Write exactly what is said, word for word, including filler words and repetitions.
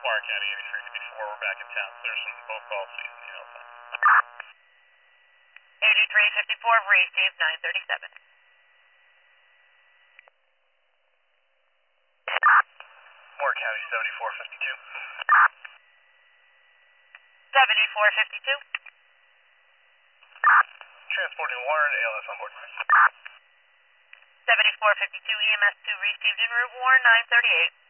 Mark County, eighty-three fifty-four, we're back in town. There's some boat calls season, you know. eighty-three fifty-four, received nine thirty-seven. Mark County, seventy-four fifty-two. seventy-four fifty-two. Transporting Warren, A L S on board. seventy-four fifty-two, E M S two received en route, Warren nine thirty-eight.